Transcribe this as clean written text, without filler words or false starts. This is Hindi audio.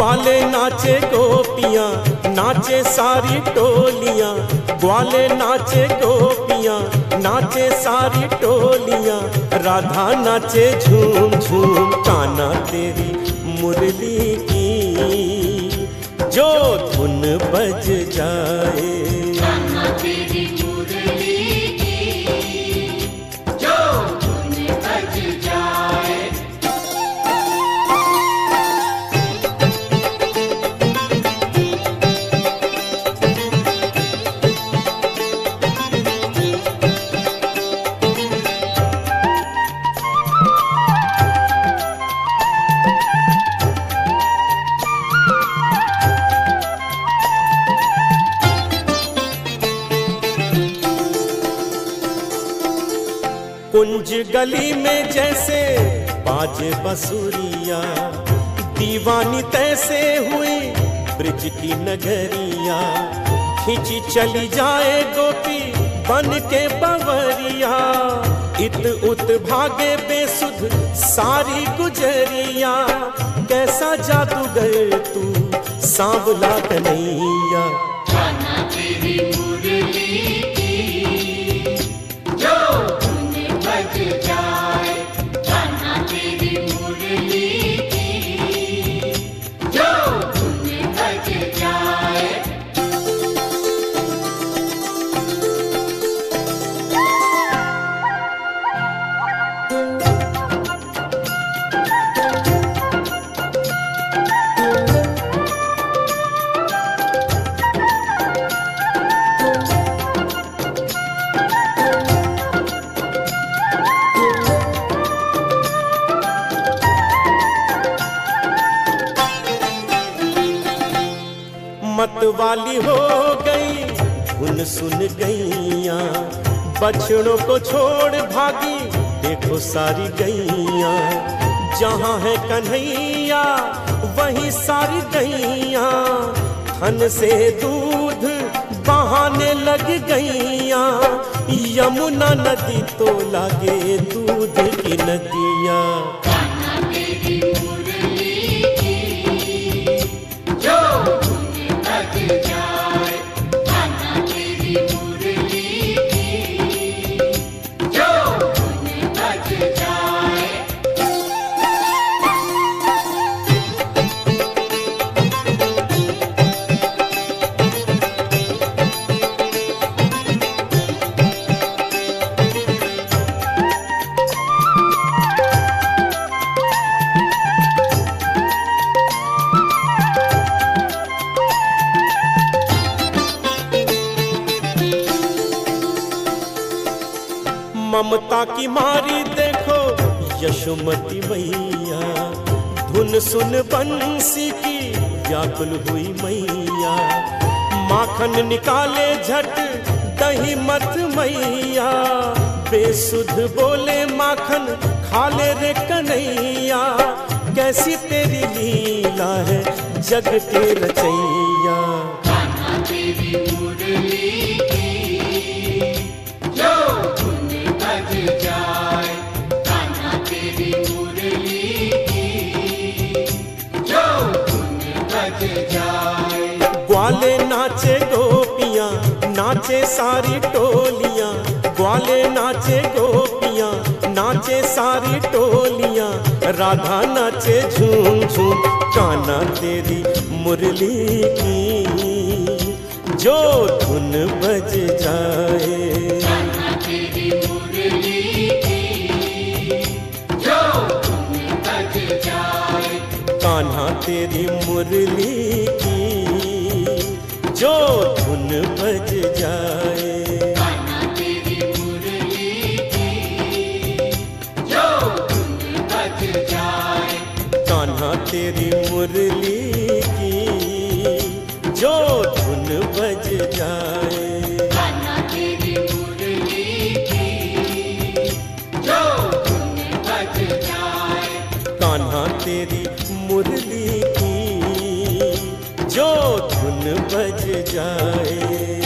ग्वाले नाचे गोपियां, नाचे सारी टोलियां। ग्वाले नाचे गोपियां, नाचे सारी टोलियां। राधा नाचे झूम झूम, कान्हा तेरी मुरली की जो धुन बज जाए। कान्हा तेरी मुरली की जो धुन बज जाए। कुंज गली में जैसे बाजे बसुरिया, दीवानी तैसे हुई ब्रिज की नगरिया। खिंची चली जाए गोपी बन के बवरिया, इत उत भागे बेसुध सारी गुजरिया। कैसा जादूगर तू सांवला कन्हैया। कान्हा तेरी मुरली की जो धुन बज जाए। कान्हा तेरी मुरली की जो धुन बज जाए। मतवाली हो गई धुन सुन गैया, बछड़ों को छोड़ भागी देखो सारी गैया। जहाँ है कन्हैया वहीं सारी गैया, थन से दूध बहाने लग गैया। यमुना नदी तो लागे दूध की नदिया। कान्हा तेरी मुरली की जो धुन बज जाए। कान्हा तेरी मुरली की जो धुन बज जाए। ममता की मारी देखो यशोमती मैया, धुन सुन बंसी की व्याकुल हुई मैया। माखन निकाले झट दही मत मैया, बेसुध बोले माखन खा ले रे कन्हैया। कैसी तेरी लीला है जग के रचैया। कान्हा तेरी मुरली की जो धुन बज जाए। कान्हा तेरी मुरली की जो धुन बज जाए। ग्वाले नाचे गोपियां, नाचे सारी टोलियां। ग्वाले नाचे गोपियां, नाचे सारी टोलियां। राधा नाचे झूम झूम, कान्हा तेरी मुरली की जो धुन बज जाए। कान्हा तेरी मुरली की जो धुन बज जाए। कान्हा तेरी मुरली की जो धुन बज जाए। कान्हा तेरी मुरली की जो धुन बज जाए। कान्हा तेरी मुरली की जो धुन बज जाए। कान्हा तेरी मुरली की जो धुन बज जाए। कान्हा तेरी मुरली की जो धुन बज जाए।